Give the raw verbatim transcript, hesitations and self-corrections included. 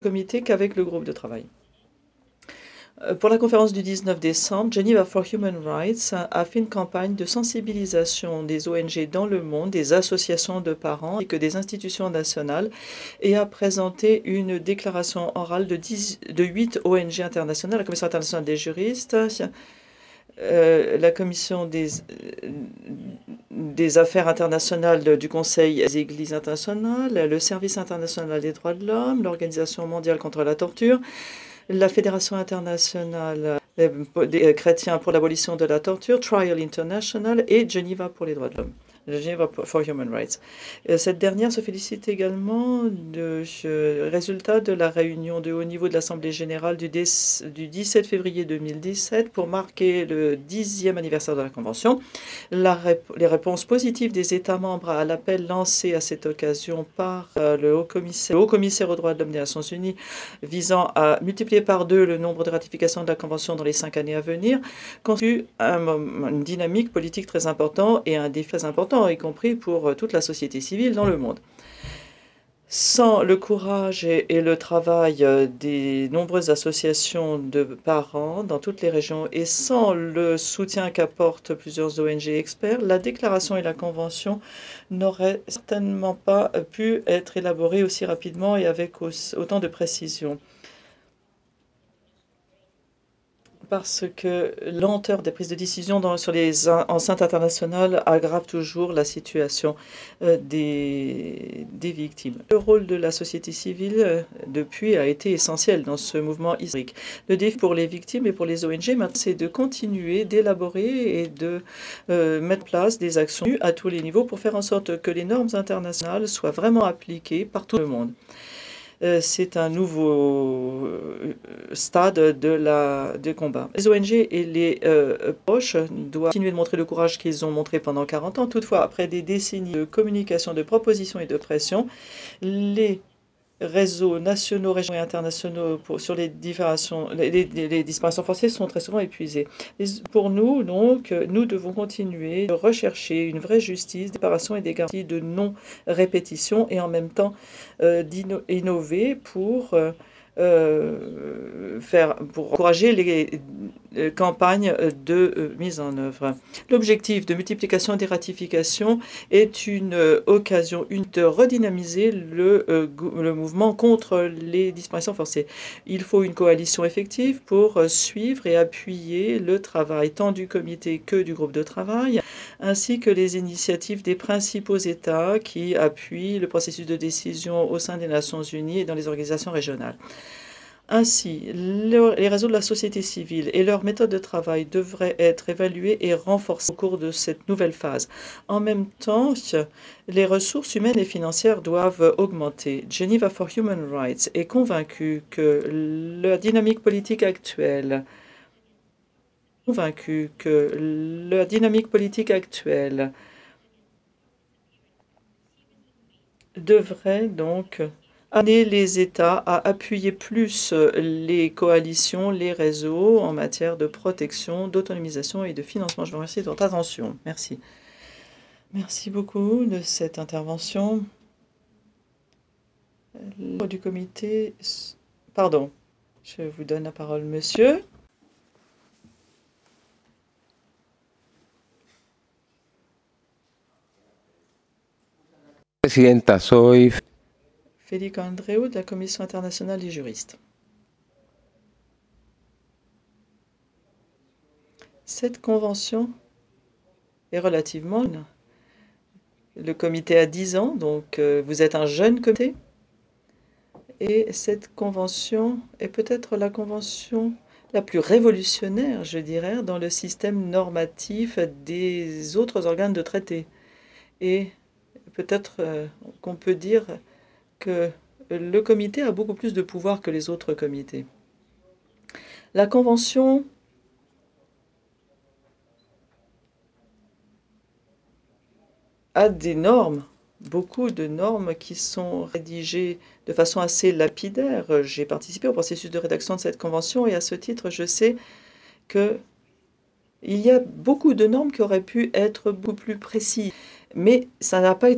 comité qu'avec le groupe de travail. Euh, Pour la conférence du dix-neuf décembre, Geneva for Human Rights a fait une campagne de sensibilisation des O N G dans le monde, des associations de parents et que des institutions nationales, et a présenté une déclaration orale de, dix, de huit O N G internationales, la Commission internationale des juristes, euh, la Commission des, euh, des affaires internationales du Conseil des Églises internationales, le Service international des droits de l'homme, l'Organisation mondiale contre la torture, la Fédération internationale des chrétiens pour l'abolition de la torture, Trial International et Geneva pour les droits de l'homme, Geneva for Human Rights. Cette dernière se félicite également du résultat de la réunion de haut niveau de l'Assemblée générale du, du dix-sept février deux mille dix-sept pour marquer le dixième anniversaire de la Convention. La rép les réponses positives des États membres à l'appel lancé à cette occasion par euh, le haut-commissaire haut -commissaire aux droits de l'homme des Nations Unies visant à multiplier par deux le nombre de ratifications de la Convention dans les cinq années à venir constitue un, une dynamique politique très importante et un défi très important, y compris pour toute la société civile dans le monde. Sans le courage et, et le travail des nombreuses associations de parents dans toutes les régions et sans le soutien qu'apportent plusieurs O N G experts, la déclaration et la convention n'auraient certainement pas pu être élaborées aussi rapidement et avec autant de précision. Parce que lenteur des prises de décision dans, sur les enceintes internationales aggrave toujours la situation euh, des, des victimes. Le rôle de la société civile, euh, depuis, a été essentiel dans ce mouvement historique. Le défi pour les victimes et pour les O N G, maintenant, c'est de continuer d'élaborer et de euh, mettre en place des actions à tous les niveaux pour faire en sorte que les normes internationales soient vraiment appliquées par tout le monde. C'est un nouveau stade de la, de combat. Les O N G et les euh, proches doivent continuer de montrer le courage qu'ils ont montré pendant quarante ans. Toutefois, après des décennies de communication, de propositions et de pression, les réseaux nationaux, régionaux et internationaux pour, sur les, les, les, les disparitions forcées sont très souvent épuisés. Et pour nous, donc, nous devons continuer de rechercher une vraie justice, des réparations et des garanties de non-répétition et en même temps euh, d'innover pour euh, euh, faire, pour encourager les euh, campagnes de euh, mise en œuvre. L'objectif de multiplication des ratifications est une euh, occasion une, de redynamiser le, euh, le mouvement contre les disparitions forcées. Il faut une coalition effective pour euh, suivre et appuyer le travail tant du comité que du groupe de travail, ainsi que les initiatives des principaux États qui appuient le processus de décision au sein des Nations Unies et dans les organisations régionales. Ainsi, le, les réseaux de la société civile et leurs méthodes de travail devraient être évalués et renforcés au cours de cette nouvelle phase. En même temps, les ressources humaines et financières doivent augmenter. Geneva for Human Rights est convaincu que la dynamique politique actuelle convaincu que la dynamique politique actuelle devrait donc amener les États à appuyer plus les coalitions, les réseaux en matière de protection, d'autonomisation et de financement. Je vous remercie de votre attention. Merci. Merci beaucoup de cette intervention. Le du comité... Pardon, je vous donne la parole, monsieur. Presidenta, soy Félix Andréou de la Commission internationale des juristes. Cette convention est relativement jeune. Le comité a dix ans, donc euh, vous êtes un jeune comité. Et cette convention est peut-être la convention la plus révolutionnaire, je dirais, dans le système normatif des autres organes de traité. Et peut-être euh, qu'on peut dire que le comité a beaucoup plus de pouvoir que les autres comités. La convention a des normes, beaucoup de normes qui sont rédigées de façon assez lapidaire. J'ai participé au processus de rédaction de cette convention et à ce titre, je sais que il y a beaucoup de normes qui auraient pu être beaucoup plus précises, mais ça n'a pas été